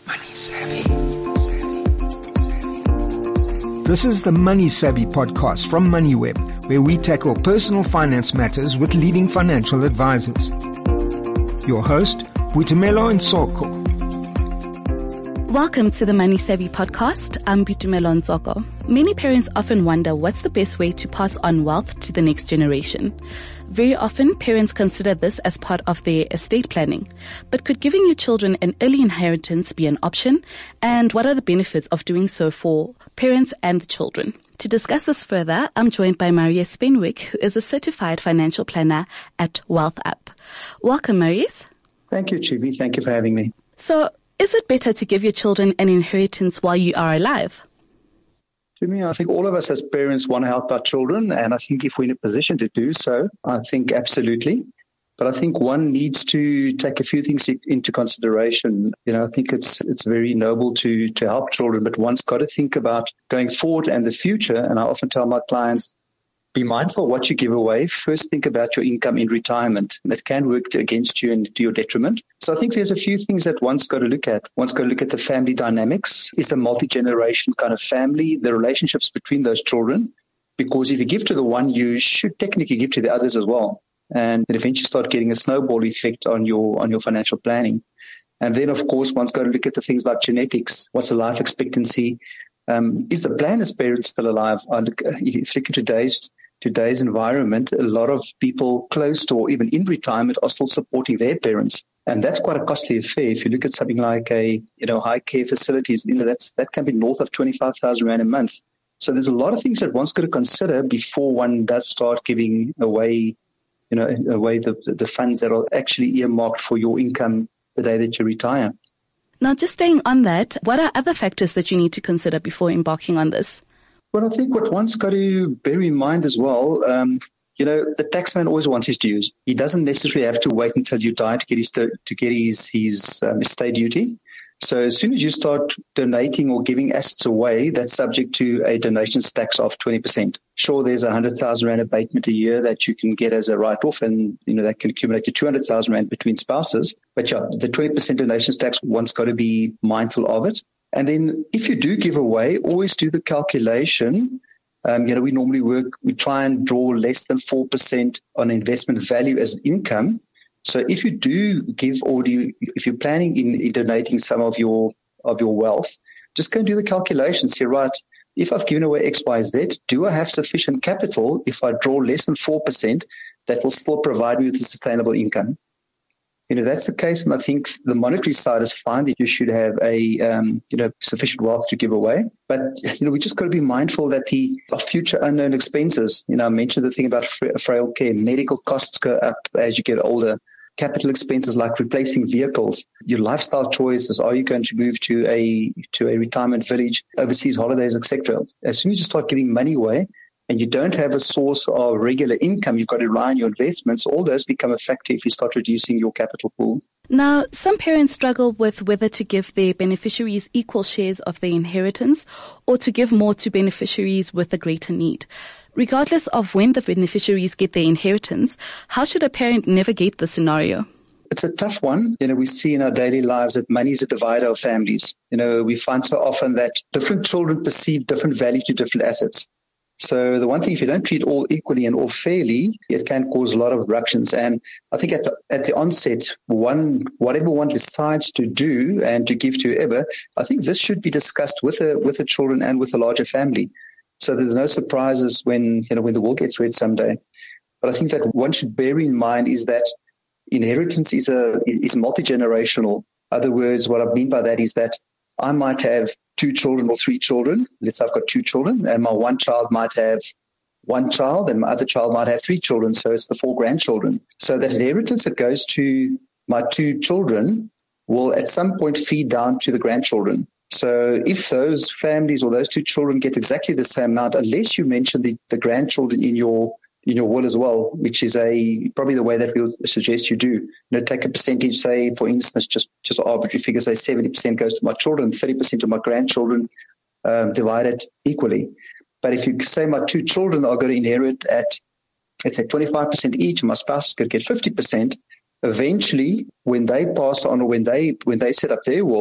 Money Savvy. This is the Money Savvy podcast from MoneyWeb, where we tackle personal finance matters with leading financial advisors. Your host, Boitumelo Ntsoko. Welcome to the Money Savvy podcast. I'm Boitumelo Ntsoko. Many parents often wonder what's the best way to pass on wealth to the next generation. Very often, parents consider this as part of their estate planning. But could giving your children an early inheritance be an option? And what are the benefits of doing so for parents and the children? To discuss this further, I'm joined by Marius Fenwick, who is a certified financial planner at WealthUp. Welcome, Marius. Thank you, Chibi. Thank you for having me. So, is it better to give your children an inheritance while you are alive? To me, I think all of us as parents want to help our children, and I think if we're in a position to do so, I think absolutely. But I think one needs to take a few things into consideration. I think it's very noble to help children, but one's got to think about going forward and the future. And I often tell my clients, be mindful of what you give away. First, think about your income in retirement. That can work against you and to your detriment. So I think there's a few things that one's got to look at. One's got to look at the family dynamics. Is the multi-generation kind of family, the relationships between those children? Because if you give to the one, you should technically give to the others as well. And then eventually start getting a snowball effect on your financial planning. And then, of course, one's got to look at the things like genetics. What's the life expectancy? Is the planner's parent still alive? If you look at today's environment, a lot of people close to or even in retirement are still supporting their parents. And that's quite a costly affair. If you look at something like high care facilities, that can be north of 25,000 Rand a month. So there's a lot of things that one's got to consider before one does start giving away the funds that are actually earmarked for your income the day that you retire. Now, just staying on that, what are other factors that you need to consider before embarking on this? Well, I think what one's got to bear in mind as well, the taxman always wants his dues. He doesn't necessarily have to wait until you die to get his estate duty. So as soon as you start donating or giving assets away, that's subject to a donations tax of 20%. Sure, there's 100,000 Rand abatement a year that you can get as a write-off, and that can accumulate to 200,000 Rand between spouses. But yeah, the 20% donations tax, one's got to be mindful of it. And then if you do give away, always do the calculation. We try and draw less than 4% on investment value as income. So if you do give if you're planning in donating some of your wealth, just go and do the calculations here, right? If I've given away X, Y, Z, do I have sufficient capital if I draw less than 4% that will still provide me with a sustainable income? That's the case, and I think the monetary side is fine that you should have sufficient wealth to give away. But, we just got to be mindful that of future unknown expenses. I mentioned the thing about frail care. Medical costs go up as you get older. Capital expenses like replacing vehicles, your lifestyle choices. Are you going to move to a retirement village, overseas holidays, etc.? As soon as you start giving money away, and you don't have a source of regular income, you've got to rely on your investments, all those become a factor if you start reducing your capital pool. Now, some parents struggle with whether to give their beneficiaries equal shares of their inheritance or to give more to beneficiaries with a greater need. Regardless of when the beneficiaries get their inheritance, how should a parent navigate the scenario? It's a tough one. We see in our daily lives that money is a divider of families. We find so often that different children perceive different value to different assets. So the one thing, if you don't treat all equally and all fairly, it can cause a lot of ructions. And I think at the onset, whatever one decides to do and to give to whoever, I think this should be discussed with the children and with the larger family. So there's no surprises when the will gets read someday. But I think that one should bear in mind is that inheritance is multi-generational. In other words, what I mean by that is that I might have 2 children or 3 children. Let's say I've got 2 children, and my one child might have 1 child, and my other child might have 3 children. So it's the 4 grandchildren. So that inheritance that goes to my 2 children will at some point feed down to the grandchildren. So if those families or those 2 children get exactly the same amount, unless you mention the grandchildren in your will as well, which is probably the way that we'll suggest you do. Take a percentage, say, for instance, just arbitrary figures, say 70% goes to my children, 30% to my grandchildren, divided equally. But if you say my 2 children are going to inherit at, let's say, 25% each, and my spouse is going to get 50%, eventually, when they pass on or when they set up their wills,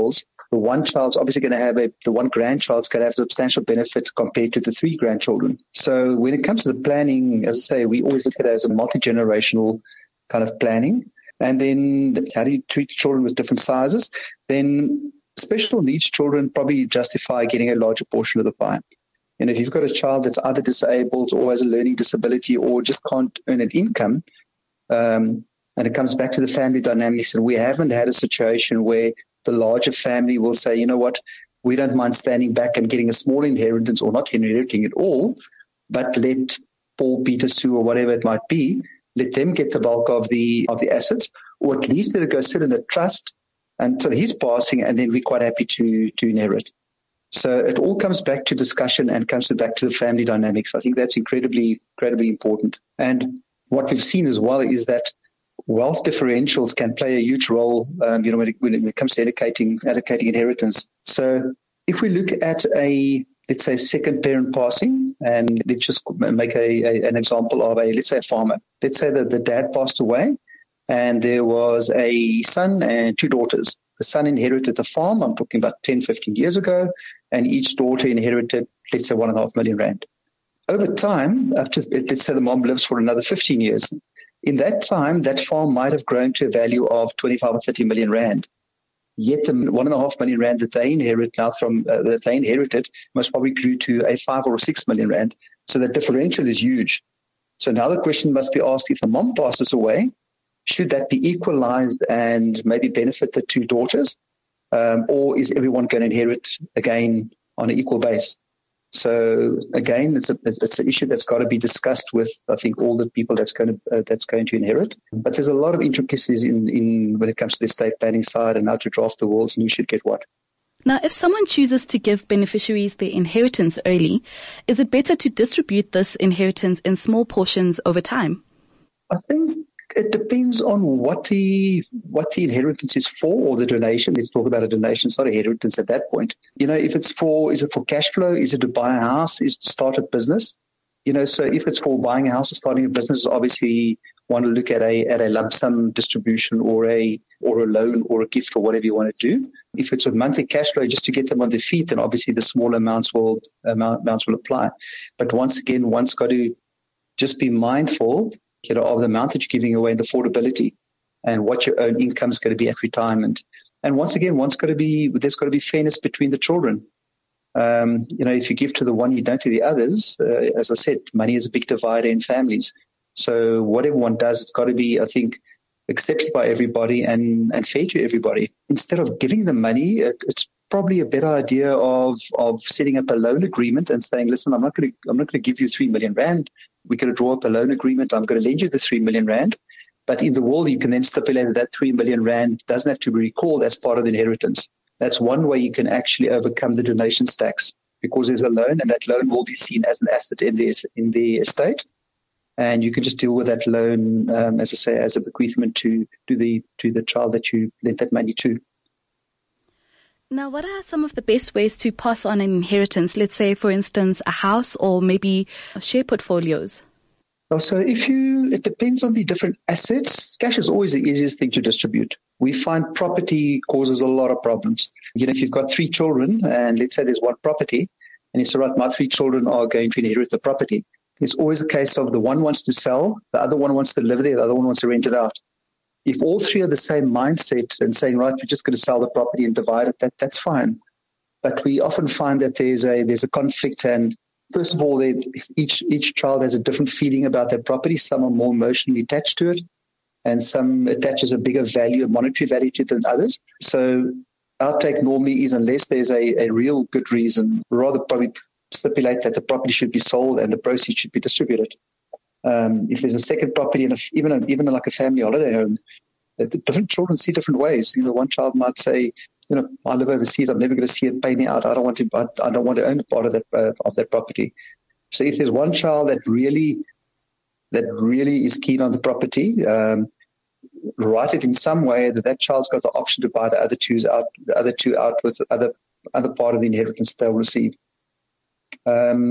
the one child's obviously going to have the one grandchild's going to have substantial benefit compared to the 3 grandchildren. So when it comes to the planning, as I say, we always look at it as a multi-generational kind of planning. And then how do you treat children with different sizes? Then special needs children probably justify getting a larger portion of the pie. And if you've got a child that's either disabled or has a learning disability or just can't earn an income, and it comes back to the family dynamics, and we haven't had a situation where the larger family will say, you know what, we don't mind standing back and getting a small inheritance or not inheriting at all, but let Paul, Peter, Sue, or whatever it might be, let them get the bulk of the assets, or at least let it go sit in a trust until he's passing, and then we're quite happy to inherit. So it all comes back to discussion and comes back to the family dynamics. I think that's incredibly important. And what we've seen as well is that wealth differentials can play a huge role, when it comes to allocating inheritance. So if we look at let's say, second parent passing, and let's just make an example of let's say a farmer. Let's say that the dad passed away, and there was a son and 2 daughters. The son inherited the farm, I'm talking about 10, 15 years ago, and each daughter inherited, let's say, 1.5 million rand. Over time, let's say the mom lives for another 15 years. In that time, that farm might have grown to a value of 25 or 30 million rand. Yet the 1.5 million rand that they inherited most probably grew to a 5 or 6 million rand. So the differential is huge. So now the question must be asked, if the mom passes away, should that be equalized and maybe benefit the 2 daughters? Or is everyone going to inherit again on an equal base? So again, it's an issue that's got to be discussed with, I think, all the people that's going to inherit. But there's a lot of intricacies in when it comes to the estate planning side and how to draft the wills and who should get what. Now, if someone chooses to give beneficiaries their inheritance early, is it better to distribute this inheritance in small portions over time? I think it depends on what the inheritance is for, or the donation. Let's talk about a donation. It's not a inheritance at that point. If is it for cash flow? Is it to buy a house? Is it to start a business? So if it's for buying a house or starting a business, obviously want to look at a lump sum distribution or a loan or a gift or whatever you want to do. If it's a monthly cash flow just to get them on their feet, then obviously the small amounts will apply. But once again, one's got to just be mindful of the amount that you're giving away and the affordability and what your own income is going to be at retirement. And once again, there's got to be fairness between the children. If you give to the one, you don't to the others. As I said, money is a big divider in families. So whatever one does, it's got to be, I think, accepted by everybody and fair to everybody. Instead of giving them money, it's probably a better idea of setting up a loan agreement and saying, listen, I'm not going to give you 3 million rand. We're going to draw up a loan agreement. I'm going to lend you the 3 million rand. But in the will, you can then stipulate that 3 million rand doesn't have to be recalled as part of the inheritance. That's one way you can actually overcome the donations tax, because there's a loan, and that loan will be seen as an asset in the estate. And you can just deal with that loan, as I say, as a bequeathment to the child that you lent that money to. Now, what are some of the best ways to pass on an inheritance? Let's say, for instance, a house or maybe share portfolios. So it depends on the different assets. Cash is always the easiest thing to distribute. We find property causes a lot of problems. If you've got 3 children and let's say there's one property and you say, right, my 3 children are going to inherit the property. It's always a case of the one wants to sell, the other one wants to live there, the other one wants to rent it out. If all 3 are the same mindset and saying, right, we're just going to sell the property and divide it, that's fine. But we often find that there's a conflict, and first of all, each child has a different feeling about their property. Some are more emotionally attached to it, and some attaches a bigger value, a monetary value to it than others. So our take normally is, unless there's a real good reason, rather probably stipulate that the property should be sold and the proceeds should be distributed. If there's a second property, and even like a family holiday home, the different children see different ways. One child might say, I live overseas, I'm never going to see it pay me out. I don't want to own part of that property. So if there's one child that really is keen on the property, write it in some way that child's got the option to buy the other two out with other part of the inheritance they'll receive.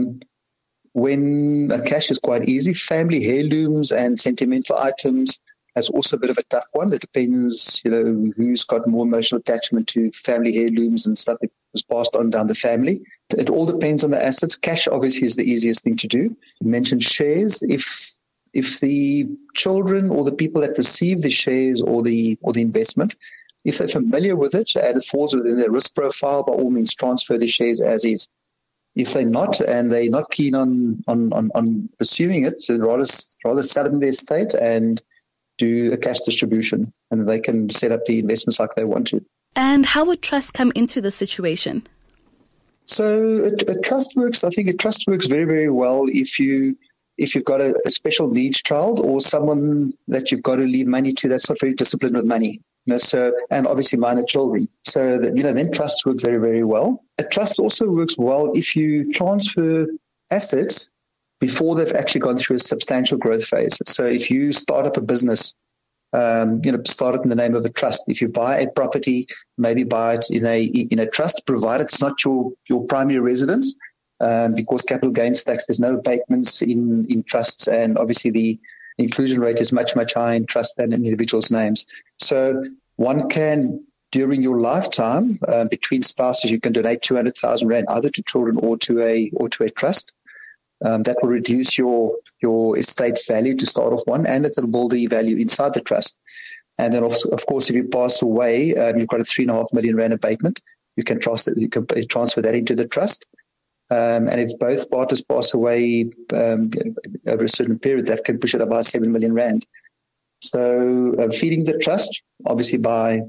When cash is quite easy, family heirlooms and sentimental items, That's also a bit of a tough one. It depends, who's got more emotional attachment to family heirlooms and stuff that was passed on down the family. It all depends on the assets. Cash obviously is the easiest thing to do. You mentioned shares. If the children or the people that receive the shares or the investment, if they're familiar with it and it falls within their risk profile, by all means transfer the shares as is. If they're not and they're not keen on pursuing it, then rather sell it in their estate and do a cash distribution, and they can set up the investments like they want to. And how would trust come into the situation? So a trust works. I think a trust works very, very well if you've got a special needs child or someone that you've got to leave money to that's not very disciplined with money. And obviously minor children. So then trusts work very, very well. A trust also works well if you transfer assets before they've actually gone through a substantial growth phase. So if you start up a business, start it in the name of a trust. If you buy a property, maybe buy it in a trust, provided it's not your primary residence, because capital gains tax, there's no abatements in trusts, and obviously the inclusion rate is much, much higher in trust than in individuals' names. So one can, during your lifetime, between spouses, you can donate 200,000 Rand either to children or to a trust. That will reduce your estate value to start off one, and it will build the value inside the trust. And then, of course, if you pass away, you've got a 3.5 million Rand abatement. You can transfer that into the trust. And if both partners pass away over a certain period, that can push it about 7 million Rand. So feeding the trust, obviously by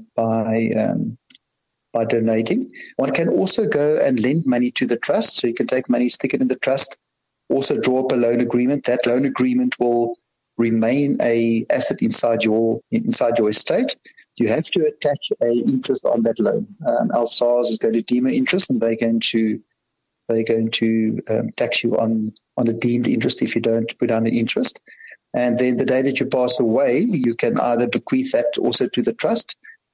donating. One can also go and lend money to the trust. So you can take money, stick it in the trust, also draw up a loan agreement. That loan agreement will remain a asset inside your estate. You have to attach a interest on that loan. SARS is going to deem an interest, and they're going to tax you on a deemed interest if you don't put down an interest. And then the day that you pass away, you can either bequeath that also to the trust,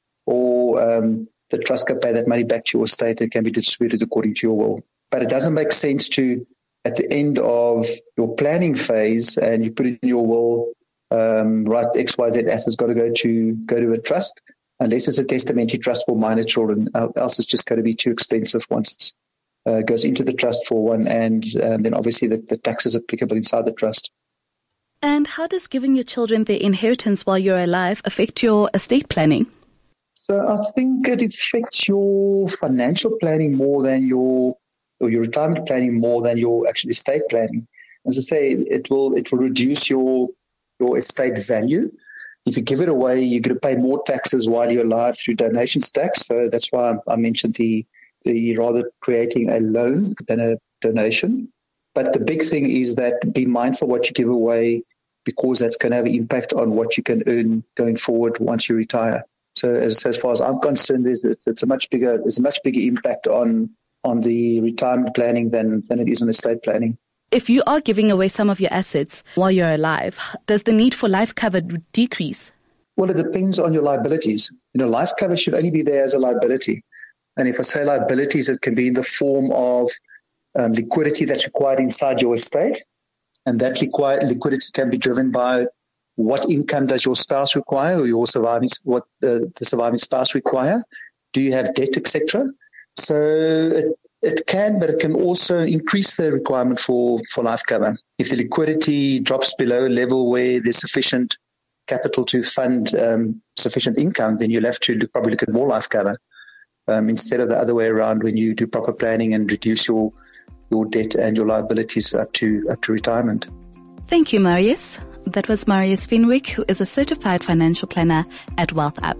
or the trust can pay that money back to your estate and can be distributed according to your will. But it doesn't make sense to, at the end of your planning phase, and you put it in your will, right, XYZ assets got to go to a trust, unless it's a testamentary trust for minor children. Else it's just going to be too expensive once it goes into the trust for one, and then obviously the tax is applicable inside the trust. And how does giving your children their inheritance while you're alive affect your estate planning? So I think it affects your financial planning more than your retirement planning more than your actual estate planning. As I say, it will reduce your estate value. If you give it away, you're going to pay more taxes while you're alive through donations tax. So that's why I mentioned the rather creating a loan than a donation. But the big thing is that be mindful what you give away, because that's going to have an impact on what you can earn going forward once you retire. So as far as I'm concerned, there's a much bigger impact on the retirement planning than it is on estate planning. If you are giving away some of your assets while you're alive, does the need for life cover decrease? Well, it depends on your liabilities. Life cover should only be there as a liability. And if I say liabilities, it can be in the form of liquidity that's required inside your estate. And that liquidity can be driven by what income does your spouse require, or what the surviving spouse require. Do you have debt, etc.? So it can, but it can also increase the requirement for life cover. If the liquidity drops below a level where there's sufficient capital to fund sufficient income, then you'll have to probably look at more life cover instead of the other way around, when you do proper planning and reduce your debt and your liabilities up to retirement. Thank you, Marius. That was Marius Fenwick, who is a certified financial planner at Wealth Up.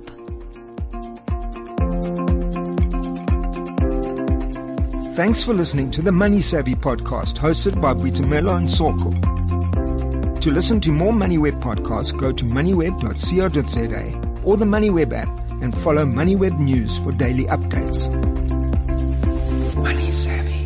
Thanks for listening to the Money Savvy podcast, hosted by Boitumelo and Soko. To listen to more MoneyWeb podcasts, go to moneyweb.co.za or the MoneyWeb app and follow MoneyWeb News for daily updates. Money Savvy.